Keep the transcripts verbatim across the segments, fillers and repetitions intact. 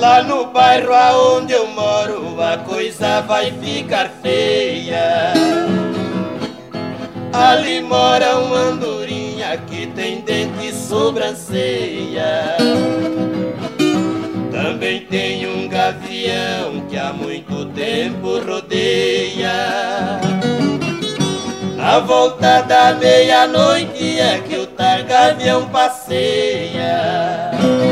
Lá no bairro aonde eu moro a coisa vai ficar feia. Ali mora uma andorinha que tem dente e sobrancelha. Também tem um gavião que há muito tempo rodeia. Na volta da meia-noite é que o tal gavião passeia.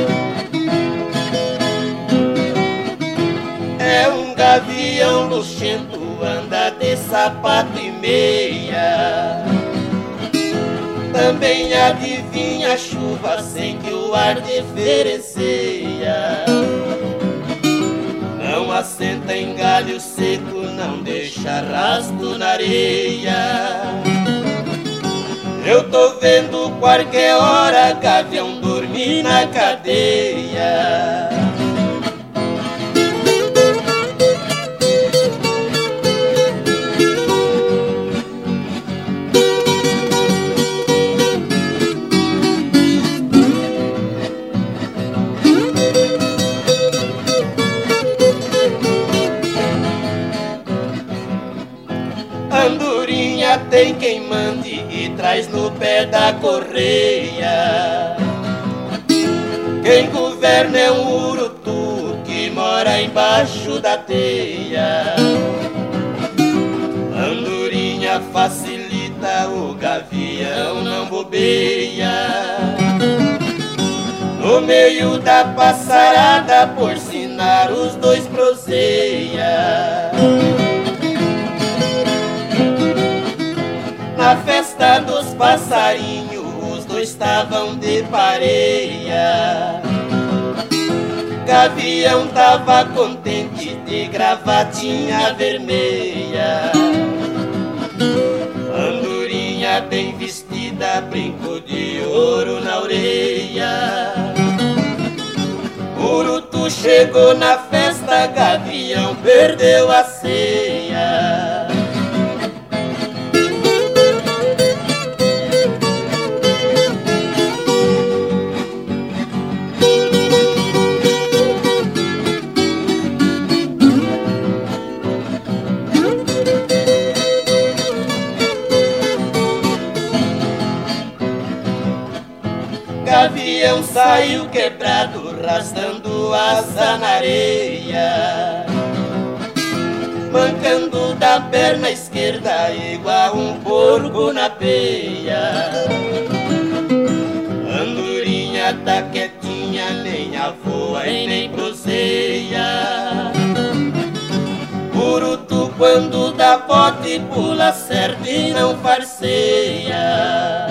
É um gavião luxento, anda de sapato e meia. Também adivinha a chuva sem que o ar diferencia. Não assenta em galho seco, não deixa rastro na areia. Eu tô vendo qualquer hora gavião dormir na cadeia. Andorinha tem quem mande e traz no pé da correia. Quem governa é um urutu que mora embaixo da teia. Andorinha facilita, o gavião não bobeia. No meio da passarada, por sinal, os dois proseia. Na festa dos passarinhos, os dois estavam de pareia. Gavião tava contente de gravatinha vermelha. Andorinha bem vestida, brinco de ouro na orelha. Urutu chegou na festa, gavião perdeu a ceia. Gavião saiu quebrado, rastando asa na areia, mancando da perna esquerda, igual um porco na peia. Andorinha tá quietinha, nem avoa e nem proseia. Urutu quando dá bote pula certo e não farceia.